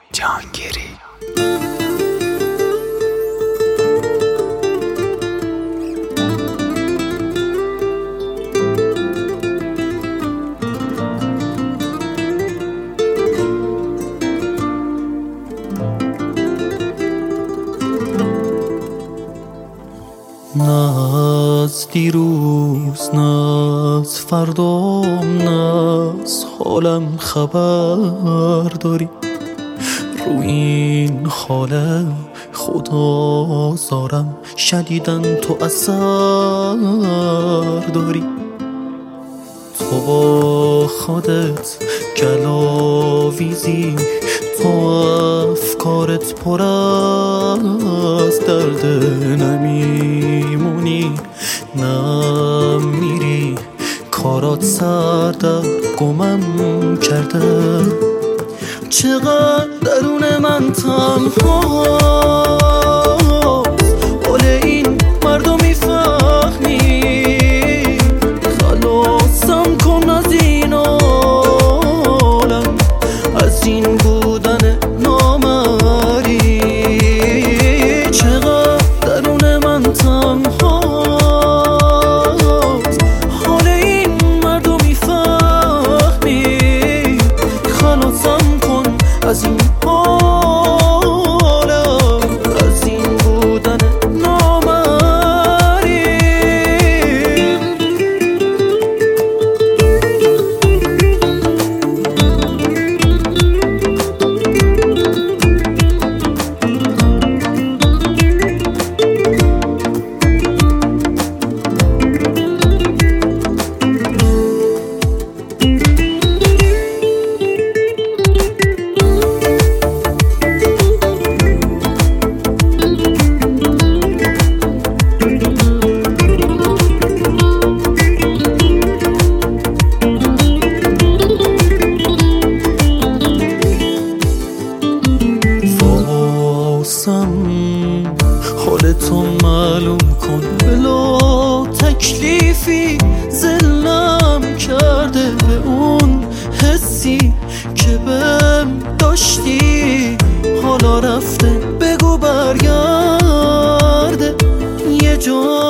جهانگیری. نه از دیروز نه از فردا نه از حالم خبر داری، رو این حال خدا زارم شدیدن تو اثر داری. تو با خودت گلاویزی، تو افکارت پر از درد، نمیمونی نمیری، کارات سر در گمم کرده. چقدر درون من تنها حال این مردم میفهمی، خلاصم کن از این عالم، از این بودن نامری. چقدر درون من تنها حال این مردم میفهمی، خلاصم کن از این حالم، از این بودن نامری. حالتو معلوم کن، بلا تکلیفی ذلم کرده به اون حسی که بهم داشتی، حالا رفته بگو برگرده. یه جا